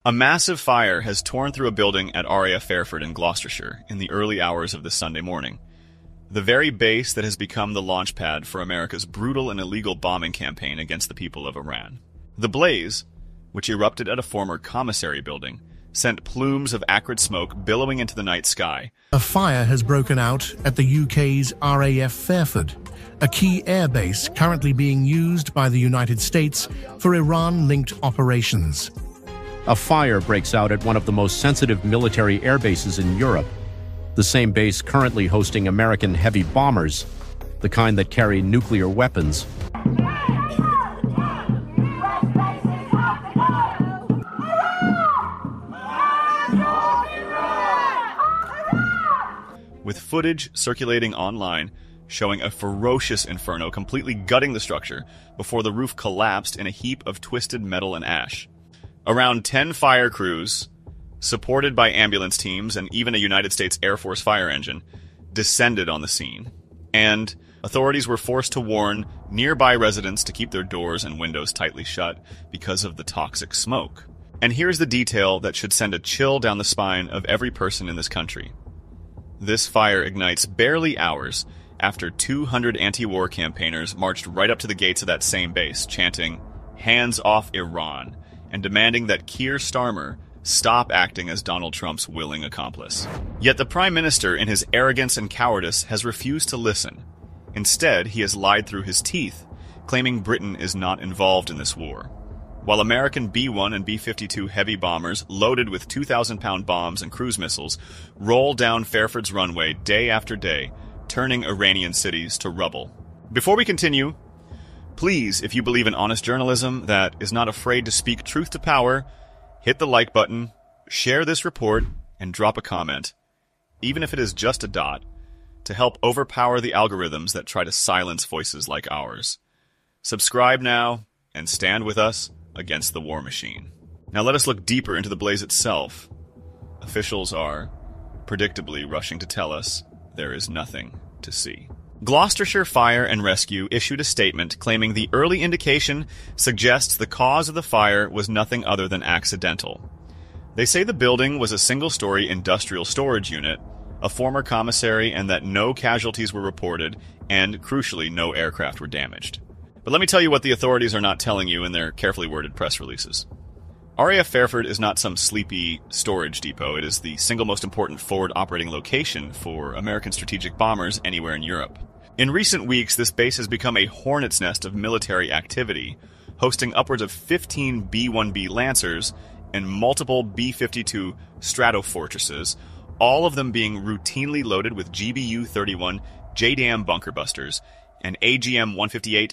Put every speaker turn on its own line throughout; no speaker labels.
A massive fire has torn through a building at RAF Fairford in Gloucestershire in the early hours of this Sunday morning. The very base that has become the launch pad for America's brutal and illegal bombing campaign against the people of Iran. The blaze, which erupted at a former commissary building, sent plumes of acrid smoke billowing into the night sky.
A fire has broken out at the UK's RAF Fairford, a key airbase currently being used by the United States for Iran-linked operations.
A fire breaks out at one of the most sensitive military air bases in Europe, the same base currently hosting American heavy bombers, the kind that carry nuclear weapons.
With footage circulating online showing a ferocious inferno completely gutting the structure before the roof collapsed in a heap of twisted metal and ash. Around 10 fire crews, supported by ambulance teams and even a United States Air Force fire engine, descended on the scene. And authorities were forced to warn nearby residents to keep their doors and windows tightly shut because of the toxic smoke. And here's the detail that should send a chill down the spine of every person in this country. This fire ignites barely hours after 200 anti-war campaigners marched right up to the gates of that same base, chanting, "Hands off Iran," and demanding that Keir Starmer stop acting as Donald Trump's willing accomplice. Yet the Prime Minister, in his arrogance and cowardice, has refused to listen. Instead, he has lied through his teeth, claiming Britain is not involved in this war. While American B-1 and B-52 heavy bombers, loaded with 2,000-pound bombs and cruise missiles, roll down Fairford's runway day after day, turning Iranian cities to rubble. Before we continue, please, if you believe in honest journalism that is not afraid to speak truth to power, hit the like button, share this report, and drop a comment, even if it is just a dot, to help overpower the algorithms that try to silence voices like ours. Subscribe now and stand with us against the war machine. Now let us look deeper into the blaze itself. Officials are, predictably, rushing to tell us there is nothing to see. Gloucestershire Fire and Rescue issued a statement claiming the early indication suggests the cause of the fire was nothing other than accidental. They say the building was a single-story industrial storage unit, a former commissary, and that no casualties were reported, and, crucially, no aircraft were damaged. But let me tell you what the authorities are not telling you in their carefully worded press releases. RAF Fairford is not some sleepy storage depot. It is the single most important forward operating location for American strategic bombers anywhere in Europe. In recent weeks, this base has become a hornet's nest of military activity, hosting upwards of 15 B-1B Lancers and multiple B-52 Stratofortresses, all of them being routinely loaded with GBU-31 JDAM bunker busters and AGM-158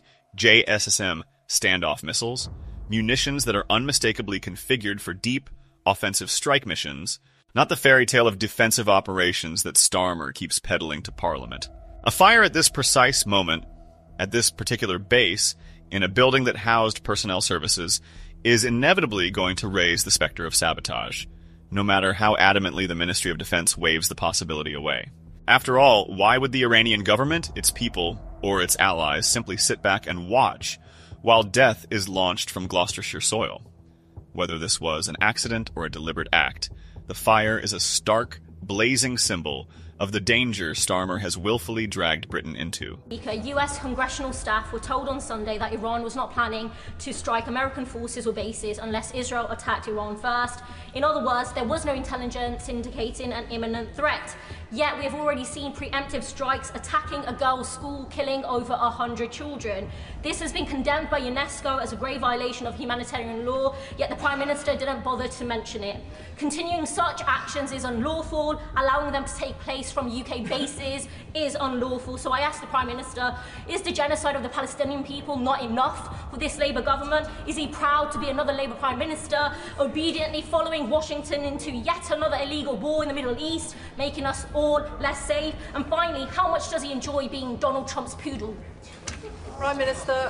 JSSM standoff missiles, munitions that are unmistakably configured for deep, offensive strike missions, not the fairy tale of defensive operations that Starmer keeps peddling to Parliament. A fire at this precise moment, at this particular base, in a building that housed personnel services, is inevitably going to raise the specter of sabotage, no matter how adamantly the Ministry of Defense waves the possibility away. After all, why would the Iranian government, its people, or its allies simply sit back and watch while death is launched from Gloucestershire soil? Whether this was an accident or a deliberate act, the fire is a stark, blazing symbol of the danger Starmer has willfully dragged Britain into.
US congressional staff were told on Sunday that Iran was not planning to strike American forces or bases unless Israel attacked Iran first. In other words, there was no intelligence indicating an imminent threat. Yet we have already seen preemptive strikes attacking a girls' school, killing over 100 children. This has been condemned by UNESCO as a grave violation of humanitarian law, yet the Prime Minister didn't bother to mention it. Continuing such actions is unlawful. Allowing them to take place from UK bases is unlawful. So I ask the Prime Minister, is the genocide of the Palestinian people not enough for this Labour government? Is he proud to be another Labour Prime Minister, obediently following Washington into yet another illegal war in the Middle East, making us all less safe? And finally, how much does he enjoy being Donald Trump's poodle?
Prime Minister.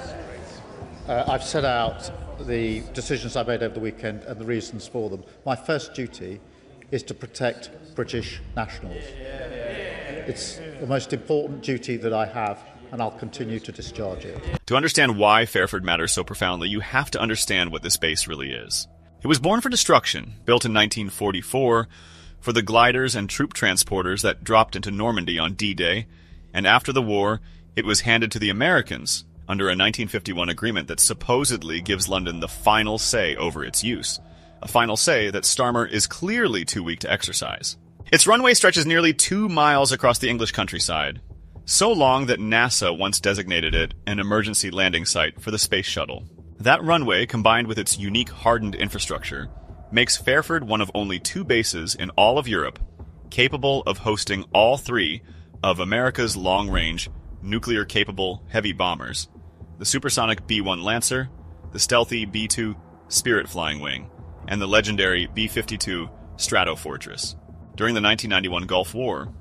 I've set out the decisions I made over the weekend and the reasons for them. My first duty is to protect British nationals. It's the most important duty that I have, and I'll continue to discharge it.
To understand why Fairford matters so profoundly, you have to understand what this base really is. It was born for destruction, built in 1944 for the gliders and troop transporters that dropped into Normandy on D-Day, and after the war, it was handed to the Americans under a 1951 agreement that supposedly gives London the final say over its use, a final say that Starmer is clearly too weak to exercise. Its runway stretches nearly 2 miles across the English countryside, so long that NASA once designated it an emergency landing site for the space shuttle. That runway, combined with its unique hardened infrastructure, makes Fairford one of only 2 bases in all of Europe capable of hosting all 3 of America's long-range, nuclear-capable heavy bombers, the supersonic B-1 Lancer, the stealthy B-2 Spirit flying wing, and the legendary B-52 Stratofortress. During the 1991 Gulf War,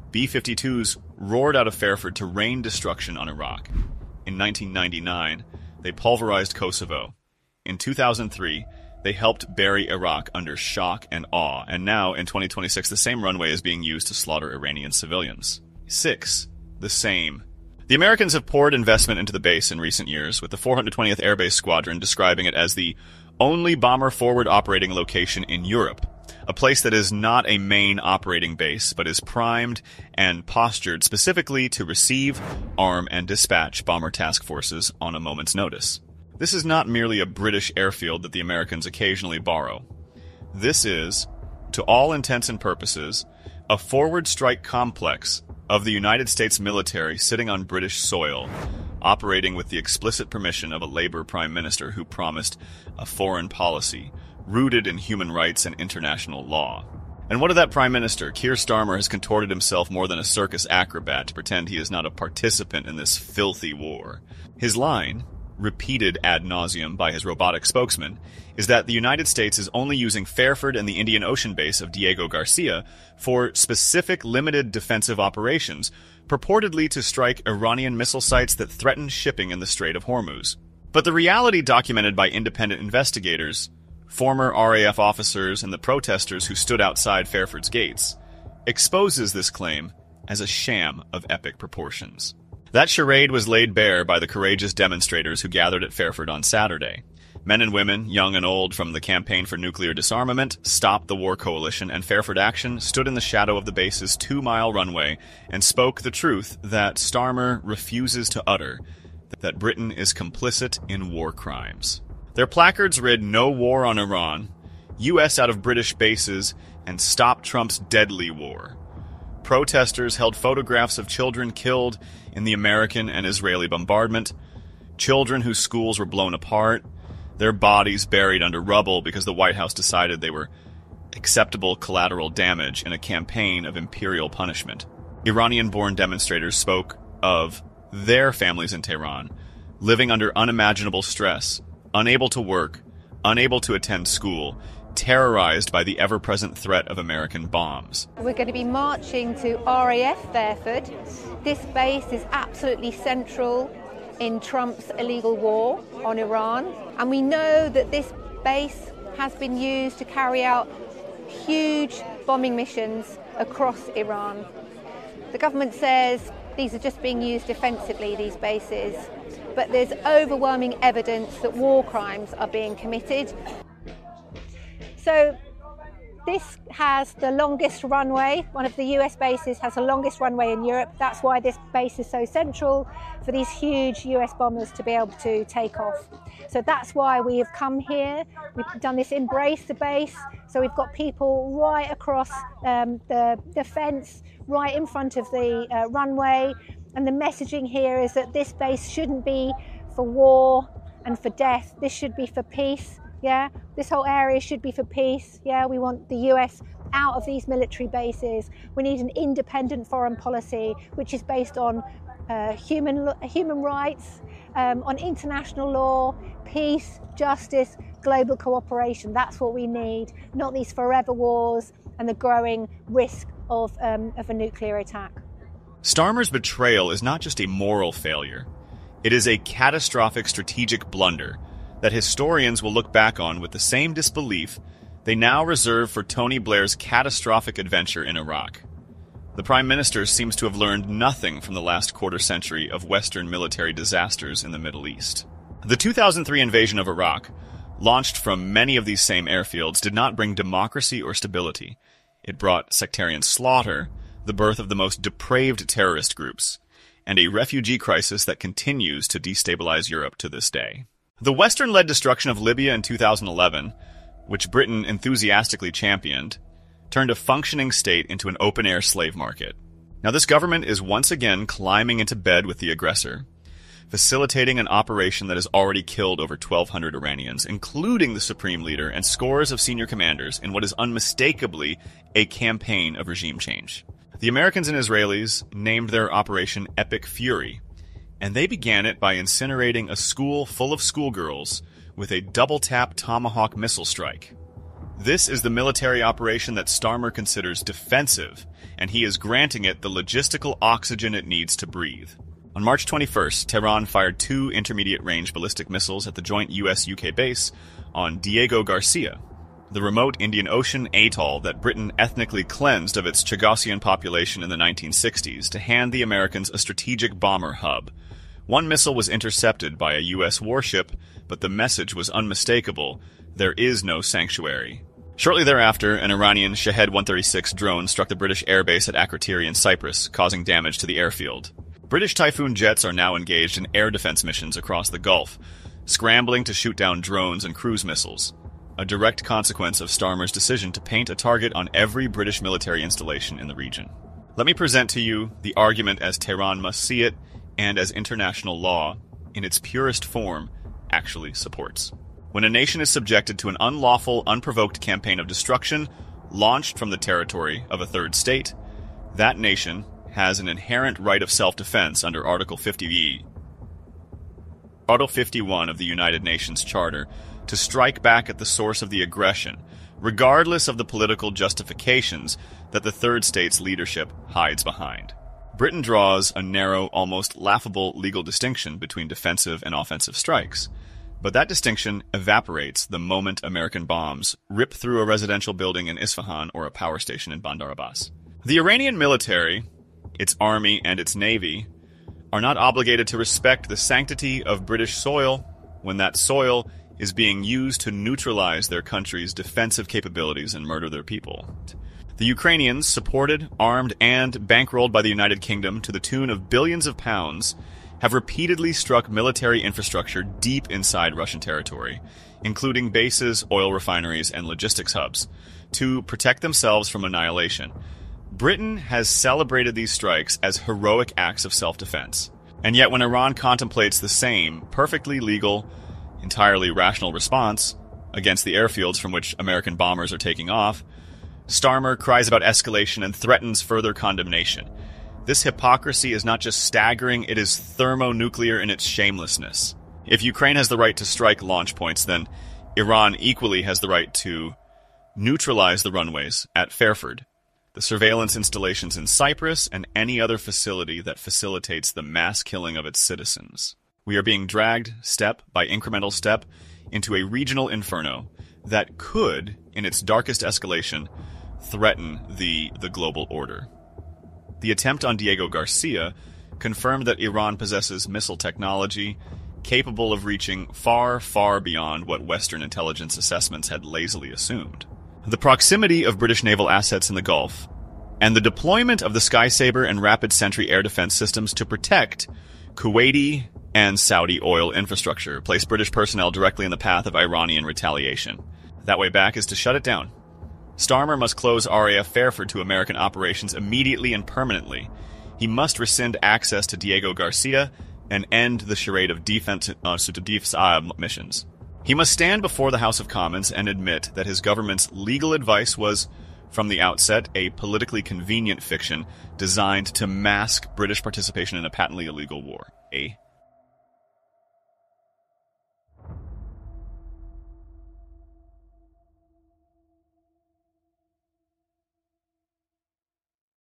B-52s roared out of Fairford to rain destruction on Iraq. In 1999, they pulverized Kosovo. In 2003, they helped bury Iraq under shock and awe, and now, in 2026, the same runway is being used to slaughter Iranian civilians. 6. The same. The Americans have poured investment into the base in recent years, with the 420th Air Base Squadron describing it as the only bomber-forward operating location in Europe, a place that is not a main operating base, but is primed and postured specifically to receive, arm, and dispatch bomber task forces on a moment's notice. This is not merely a British airfield that the Americans occasionally borrow. This is, to all intents and purposes, a forward strike complex of the United States military sitting on British soil, operating with the explicit permission of a Labour Prime Minister who promised a foreign policy rooted in human rights and international law. And what of that Prime Minister? Keir Starmer has contorted himself more than a circus acrobat to pretend he is not a participant in this filthy war. His line, repeated ad nauseum by his robotic spokesman, is that the United States is only using Fairford and the Indian Ocean base of Diego Garcia for specific limited defensive operations, purportedly to strike Iranian missile sites that threaten shipping in the Strait of Hormuz. But the reality documented by independent investigators, former RAF officers, and the protesters who stood outside Fairford's gates, exposes this claim as a sham of epic proportions. That charade was laid bare by the courageous demonstrators who gathered at Fairford on Saturday. Men and women, young and old, from the Campaign for Nuclear Disarmament, Stop the War Coalition, and Fairford Action stood in the shadow of the base's 2-mile runway and spoke the truth that Starmer refuses to utter, that Britain is complicit in war crimes. Their placards read "No War on Iran," U.S. out of British bases, and "Stop Trump's Deadly War." Protesters held photographs of children killed in the American and Israeli bombardment, children whose schools were blown apart, their bodies buried under rubble because the White House decided they were acceptable collateral damage in a campaign of imperial punishment. Iranian-born demonstrators spoke of their families in Tehran, living under unimaginable stress, unable to work, unable to attend school, terrorized by the ever-present threat of American bombs.
We're going to be marching to RAF Fairford. This base is absolutely central in Trump's illegal war on Iran, and we know that this base has been used to carry out huge bombing missions across Iran. The government says these are just being used defensively, these bases, but there's overwhelming evidence that war crimes are being committed. So this has the longest runway. One of the US bases has the longest runway in Europe. That's why this base is so central for these huge US bombers to be able to take off. So that's why we have come here. We've done this Embrace the Base. So we've got people right across the fence, right in front of the runway. And the messaging here is that this base shouldn't be for war and for death. This should be for peace. Yeah, this whole area should be for peace. Yeah, we want the US out of these military bases. We need an independent foreign policy which is based on human rights, on international law, peace, justice, global cooperation. That's what we need, not these forever wars and the growing risk of a nuclear attack.
Starmer's betrayal is not just a moral failure. It is a catastrophic strategic blunder that historians will look back on with the same disbelief they now reserve for Tony Blair's catastrophic adventure in Iraq. The Prime Minister seems to have learned nothing from the last quarter century of Western military disasters in the Middle East. The 2003 invasion of Iraq launched from many of these same airfields, did not bring democracy or stability. It brought sectarian slaughter, the birth of the most depraved terrorist groups, and a refugee crisis that continues to destabilize Europe to this day. The Western-led destruction of Libya in 2011, which Britain enthusiastically championed, turned a functioning state into an open-air slave market. Now this government is once again climbing into bed with the aggressor, facilitating an operation that has already killed over 1,200 Iranians, including the supreme leader and scores of senior commanders, in what is unmistakably a campaign of regime change. The Americans and Israelis named their operation Epic Fury, and they began it by incinerating a school full of schoolgirls with a double-tap Tomahawk missile strike. This is the military operation that Starmer considers defensive, and he is granting it the logistical oxygen it needs to breathe. On March 21st, Tehran fired 2 intermediate-range ballistic missiles at the joint US-UK base on Diego Garcia, the remote Indian Ocean atoll that Britain ethnically cleansed of its Chagosian population in the 1960s to hand the Americans a strategic bomber hub. One missile was intercepted by a US warship, but the message was unmistakable: there is no sanctuary. Shortly thereafter, an Iranian Shahed-136 drone struck the British airbase at Akrotiri in Cyprus, causing damage to the airfield. British Typhoon jets are now engaged in air defense missions across the Gulf, scrambling to shoot down drones and cruise missiles, a direct consequence of Starmer's decision to paint a target on every British military installation in the region. Let me present to you the argument as Tehran must see it, and as international law, in its purest form, actually supports. When a nation is subjected to an unlawful, unprovoked campaign of destruction launched from the territory of a third state, that nation has an inherent right of self-defense under Article 50E, Article 51 of the United Nations Charter, to strike back at the source of the aggression, regardless of the political justifications that the third state's leadership hides behind. Britain draws a narrow, almost laughable legal distinction between defensive and offensive strikes, but that distinction evaporates the moment American bombs rip through a residential building in Isfahan or a power station in Bandar Abbas. The Iranian military, its army, and its navy are not obligated to respect the sanctity of British soil when that soil is being used to neutralize their country's defensive capabilities and murder their people. The Ukrainians, supported, armed, and bankrolled by the United Kingdom to the tune of billions of pounds, have repeatedly struck military infrastructure deep inside Russian territory, including bases, oil refineries, and logistics hubs, to protect themselves from annihilation. Britain has celebrated these strikes as heroic acts of self-defense. And yet when Iran contemplates the same perfectly legal, entirely rational response against the airfields from which American bombers are taking off, Starmer cries about escalation and threatens further condemnation. This hypocrisy is not just staggering, it is thermonuclear in its shamelessness. If Ukraine has the right to strike launch points, then Iran equally has the right to neutralize the runways at Fairford, the surveillance installations in Cyprus, and any other facility that facilitates the mass killing of its citizens. We are being dragged, step by incremental step, into a regional inferno that could, in its darkest escalation, threaten the global order. The attempt on Diego Garcia confirmed that Iran possesses missile technology capable of reaching far, far beyond what Western intelligence assessments had lazily assumed. The proximity of British naval assets in the Gulf, and the deployment of the Skysaber and Rapid Sentry air defense systems to protect Kuwaiti and Saudi oil infrastructure place British personnel directly in the path of Iranian retaliation. That way back is to shut it down. Starmer must close RAF Fairford to American operations immediately and permanently. He must rescind access to Diego Garcia and end the charade of defense missions. He must stand before the House of Commons and admit that his government's legal advice was, from the outset, a politically convenient fiction designed to mask British participation in a patently illegal war. A